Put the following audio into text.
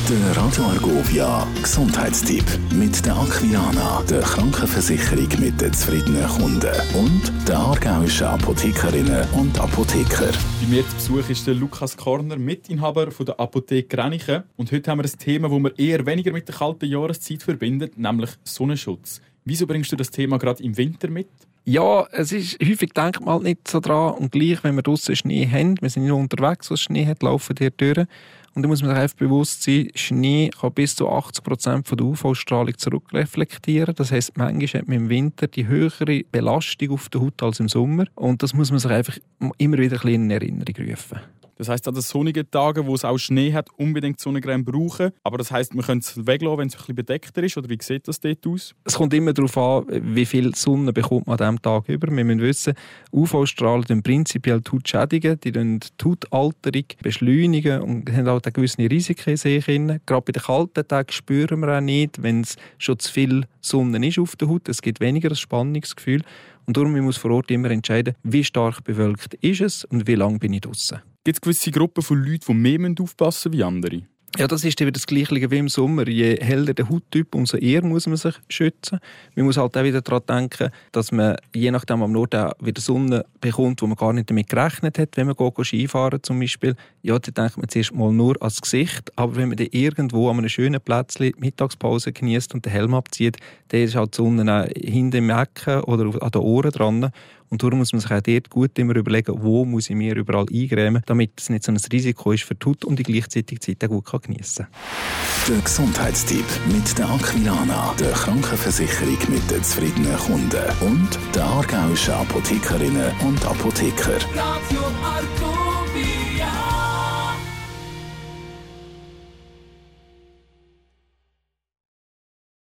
Der Radio Argovia Gesundheitstipp mit der Aquilana, der Krankenversicherung mit den zufriedenen Kunden und der aargauischen Apothekerinnen und Apotheker. Bei mir zu Besuch ist der Lukas Korner, Mitinhaber von der Apotheke Gränichen. Und heute haben wir ein Thema, das wir eher weniger mit der kalten Jahreszeit verbindet, nämlich Sonnenschutz. Wieso bringst du das Thema gerade im Winter mit? Ja, es ist häufig denkt man halt nicht so dran. Und gleich, wenn wir draussen Schnee haben, wir sind nur unterwegs, was Schnee hat, laufen die durch. Und da muss man sich einfach bewusst sein, Schnee kann bis zu 80% von der UV-Strahlung zurückreflektieren. Das heisst, manchmal hat man im Winter die höhere Belastung auf der Haut als im Sommer. Und das muss man sich einfach immer wieder ein bisschen in Erinnerung rufen. Das heisst, an den sonnigen Tagen, wo es auch Schnee hat, unbedingt Sonnencreme brauchen. Aber das heisst, man könnte es weglassen, wenn es ein bisschen bedeckter ist? Oder wie sieht das dort aus? Es kommt immer darauf an, wie viel Sonne bekommt man an diesem Tag über. Wir müssen wissen, UV-Strahlen prinzipiell die Haut schädigen, die Hautalterung beschleunigen und haben auch gewisse Risiken in sich. Gerade bei den kalten Tagen spüren wir auch nicht, wenn es schon zu viel Sonne ist auf der Haut. Es gibt weniger ein Spannungsgefühl. Und darum muss man vor Ort immer entscheiden, wie stark bewölkt ist es und wie lange bin ich draussen. Gibt es gewisse Gruppen von Leuten, die mehr aufpassen müssen wie andere? Ja, das ist wieder das Gleiche wie im Sommer. Je heller der Hauttyp, umso eher muss man sich schützen. Man muss halt auch wieder daran denken, dass man je nachdem am Nord auch wieder Sonne bekommt, wo man gar nicht damit gerechnet hat. Wenn man Skifahren zum Beispiel, ja, dann denkt man zuerst mal nur ans Gesicht. Aber wenn man dann irgendwo an einem schönen Plätzchen die Mittagspause genießt und den Helm abzieht, dann ist halt die Sonne auch hinter dem Ecken oder an den Ohren dran. Und darum muss man sich auch dort gut immer überlegen, wo muss ich mir überall eingrämen, damit es nicht so ein Risiko ist für die Haut und die gleichzeitig die Zeit gut geniessen kann. Der Gesundheitstipp mit der Aquilana, der Krankenversicherung mit den zufriedenen Kunden und der aargauischen Apothekerinnen und Apotheker. Radio Argovia.